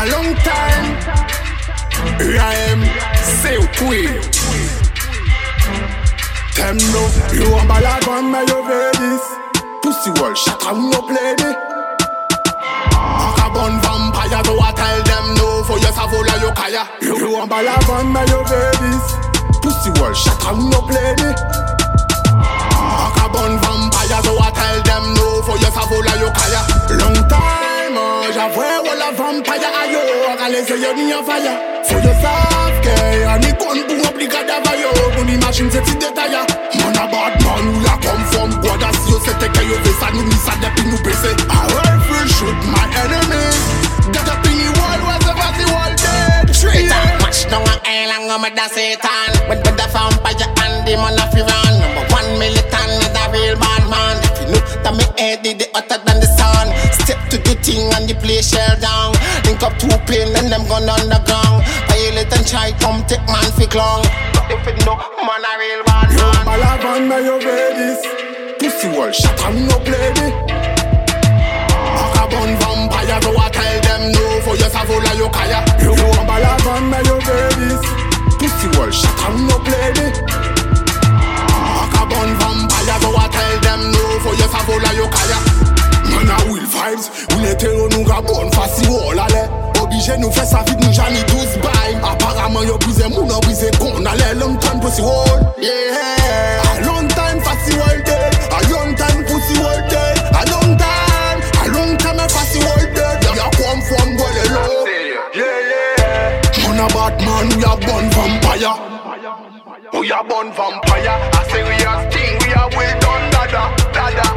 A long time. Here I am, say queen. Them know you want ballad on my ladies. Pussy wall shut up, no play me. Akabon vampire, do I tell them no for your savola yo kaya. You want ballad on my ladies. Pussy wall shut up, no play me. Akabon vampire, do I tell them no for your savola yo kaya. Long time, j'avoue la vampire ayo, les yeux ni en fire. For your soft gay, and it gun pour remplir d'avayo. Mon imagine c'est petit détail. Man a bad man, we a come from God as you c'était que you veut ça nous mis ça depuis nous baisser. I rifle shoot my enemies. Get up in the wall, whatever the wall dead. Straight up, match down an island, I'm a da Satan. With the vampire and the man of Iran. Number 1 militant, and a real bad man. If you know that me head is the hotter than the sun. Step to the thing and the play shell down. Link up 2 plane and them gun underground. Violate and try come take man fi long. But if you know, man a real bad man. You ballad on my ladies. Pussy wall shut up, no play me. Akabon vampire, do I tell them no for your savola yo kaya. You want ballad on my ladies. Pussy wall shut up, no play me. Akabon vampire, do I tell them no for your savola yo kaya. Man a will vibes, ou l'hétéro nou ka bon fasi wall ale. Obligé nous fait sa vie nous j'en ai 12 bails. Apparemment yo brisé moun a brisé qu'on allait long time pussy wall. Yeah, a long time fasi wall day. A long time pussy wall day. A long time a fasi wall day. Ya come from where you low. Yeah. Man a bad man, we a born vampire. We a born vampire. I say we a sting, we a well done dada.